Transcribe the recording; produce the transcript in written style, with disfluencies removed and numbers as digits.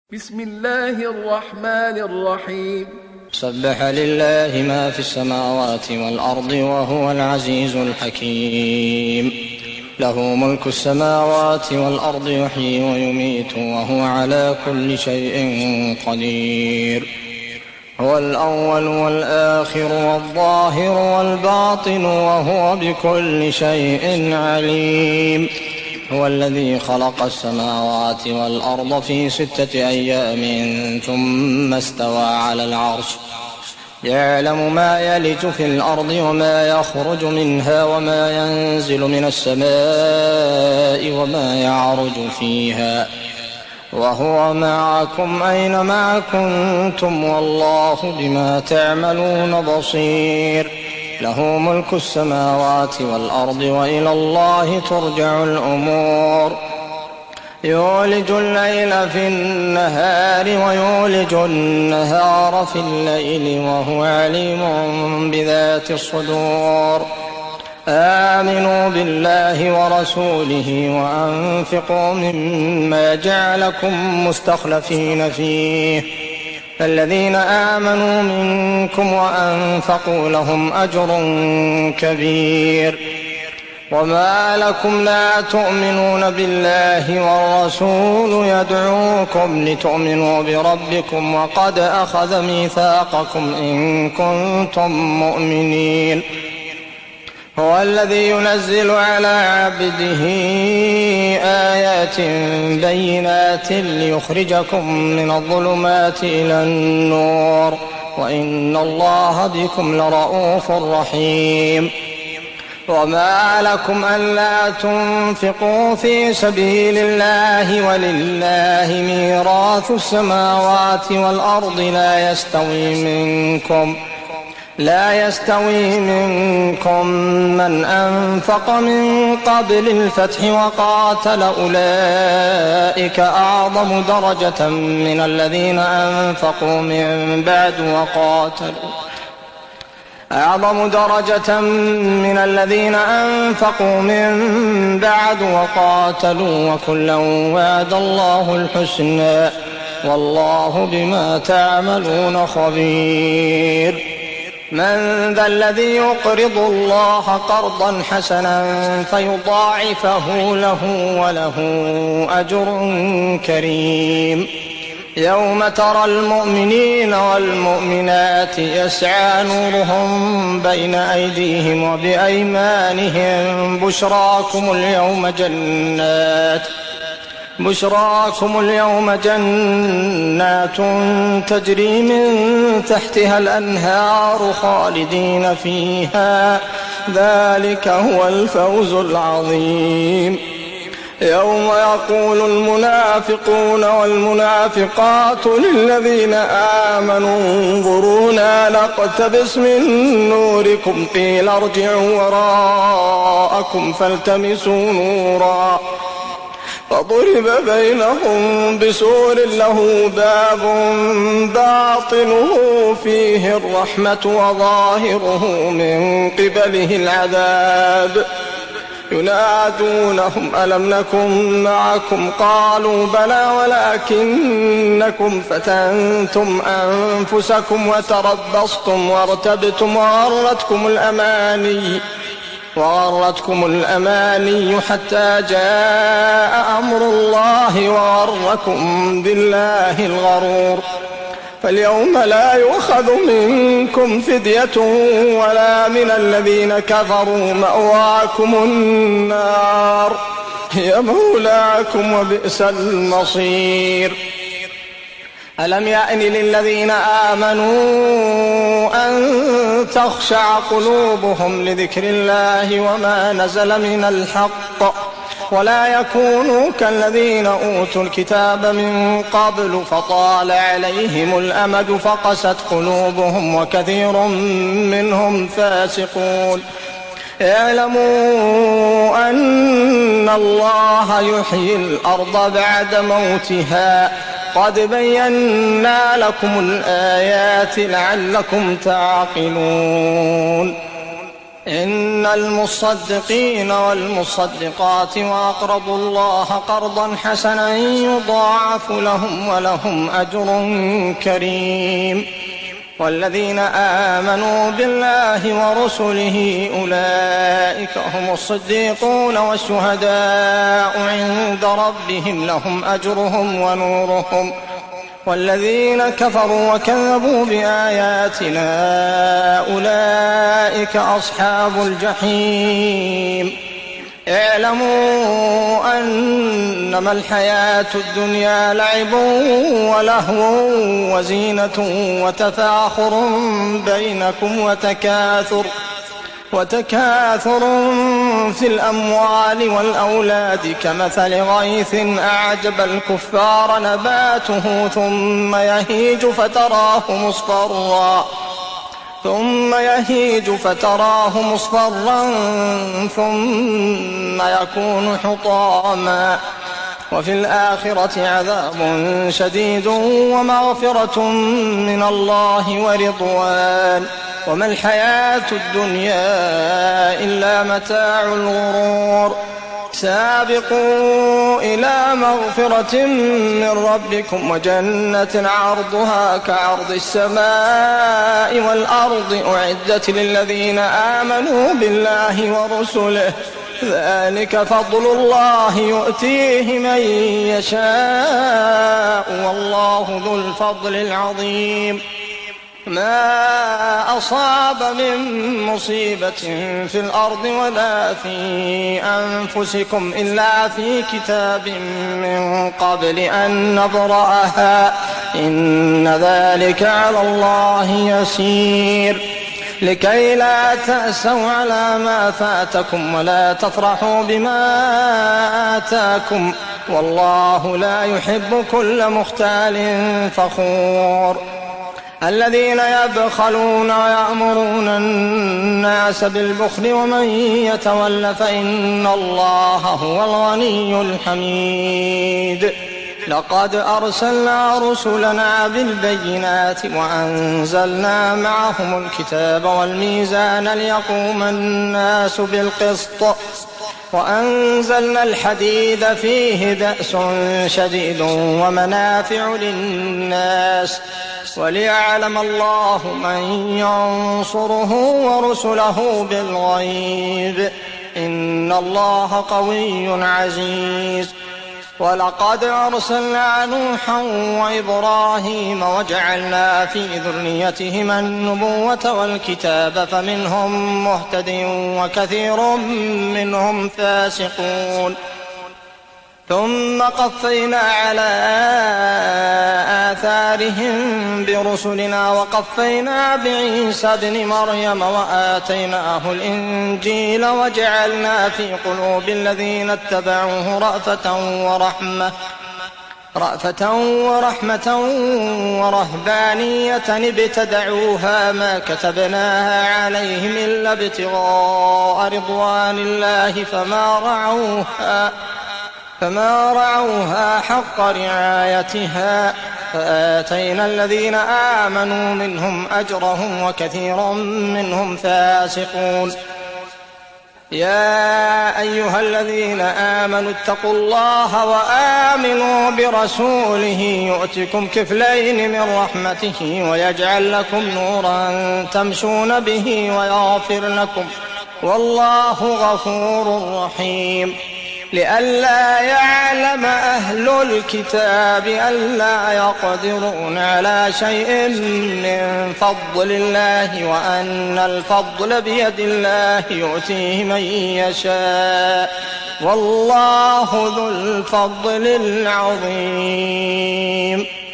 بسم الله الرحمن الرحيم. سبح لله ما في السماوات والأرض وهو العزيز الحكيم. له ملك السماوات والأرض يحيي ويميت وهو على كل شيء قدير. هو الأول والآخر والظاهر والباطن وهو بكل شيء عليم. هو الذي خلق السماوات والأرض في 6 أيام ثم استوى على العرش يعلم ما يلج في الأرض وما يخرج منها وما ينزل من السماء وما يعرج فيها وهو معكم أينما كنتم والله بما تعملون بصير. له ملك السماوات والأرض وإلى الله ترجع الأمور. يولج الليل في النهار ويولج النهار في الليل وهو عليم بذات الصدور. آمنوا بالله ورسوله وأنفقوا مما جعلكم مستخلفين فيه فالذين آمنوا منكم وأنفقوا لهم أجر كبير. وما لكم لا تؤمنون بالله والرسول يدعوكم لتؤمنوا بربكم وقد أخذ ميثاقكم إن كنتم مؤمنين. هو الذي ينزل على عبده آيات بينات ليخرجكم من الظلمات إلى النور وإن الله بكم لرؤوف رحيم. وما لكم ألا تنفقوا في سبيل الله ولله ميراث السماوات والأرض لا يستوي منكم من أنفق من قبل الفتح وقاتل أولئك أعظم درجة من الذين أنفقوا من بعد وقاتلوا وكلا وعد الله الحسنى والله بما تعملون خبير. من ذا الذي يقرض الله قرضا حسنا فيضاعفه له وله أجر كريم. يوم ترى المؤمنين والمؤمنات يسعى نورهم بين أيديهم وبأيمانهم بشراكم اليوم جنات تجري من تحتها الأنهار خالدين فيها ذلك هو الفوز العظيم. يوم يقول المنافقون والمنافقات للذين آمنوا انظرونا نقتبس من نوركم قيل ارجعوا وراءكم فالتمسوا نورا فضرب بينهم بسور له باب باطنه فيه الرحمة وظاهره من قبله العذاب. ينادونهم ألم نكن معكم قالوا بلى ولكنكم فتنتم أنفسكم وتربصتم وارتبتم وغرتكم الأماني حتى جاء أمر الله وغركم بالله الغرور. فاليوم لا يؤخذ منكم فدية ولا من الذين كفروا مأواكم النار هي مولاكم وبئس المصير. ألم يأن للذين آمنوا أن تخشع قلوبهم لذكر الله وما نزل من الحق ولا يكونوا كالذين أوتوا الكتاب من قبل فطال عليهم الأمد فقست قلوبهم وكثير منهم فاسقون. اعلموا أن الله يحيي الأرض بعد موتها قد بينا لكم الآيات لعلكم تعقلون. إن المصدقين والمصدقات وأقرضوا الله قرضا حسنا يضاعف لهم ولهم أجر كريم. والذين آمنوا بالله ورسله أولئك هم الصديقون والشهداء عند ربهم لهم أجرهم ونورهم. والذين كفروا وكذبوا بآياتنا أولئك أصحاب الجحيم. اعلموا أنما الحياة الدنيا لعب ولهو وزينة وتفاخر بينكم وتكاثر في الأموال والأولاد كمثل غيث أعجب الكفار نباته ثم يهيج فتراه مصفرا ثم يكون حطاما وفي الآخرة عذاب شديد ومغفرة من الله ورضوان وما الحياة الدنيا إلا متاع الغرور. سابقوا إلى مغفرة من ربكم وجنة عرضها كعرض السماء والأرض أعدت للذين آمنوا بالله ورسله ذلك فضل الله يؤتيه من يشاء والله ذو الفضل العظيم. ما أصاب من مصيبة في الأرض ولا في أنفسكم إلا في كتاب من قبل أن نبرأها إن ذلك على الله يسير. لكي لا تأسوا على ما فاتكم ولا تفرحوا بما آتاكم والله لا يحب كل مختال فخور. الذين يبخلون ويأمرون الناس بالبخل ومن يتول فإن الله هو الغني الحميد. لقد أرسلنا رسلنا بالبينات وأنزلنا معهم الكتاب والميزان ليقوم الناس بالقسط وأنزلنا الحديد فيه بأس شديد ومنافع للناس وليعلم الله من ينصره ورسله بالغيب إن الله قوي عزيز. ولقد أرسلنا نوحا وإبراهيم وجعلنا في ذريتهما النبوة والكتاب فمنهم مهتد وكثير منهم فاسقون. ثم قفينا على آثارهم برسلنا وقفينا بعيسى ابن مريم وآتيناه الإنجيل وجعلنا في قلوب الذين اتبعوه رأفة ورحمة ورهبانية ابتدعوها ما كتبناها عليهم إلا ابتغاء رضوان الله فما رعوها حق رعايتها فآتينا الذين آمنوا منهم أجرهم وكثير منهم فاسقون. يا أيها الذين آمنوا اتقوا الله وآمنوا برسوله يؤتكم كفلين من رحمته ويجعل لكم نورا تمشون به ويغفر لكم والله غفور رحيم. لئلا يعلم أهل الكتاب ألا يقدرون على شيء من فضل الله وأن الفضل بيد الله يؤتيه من يشاء والله ذو الفضل العظيم.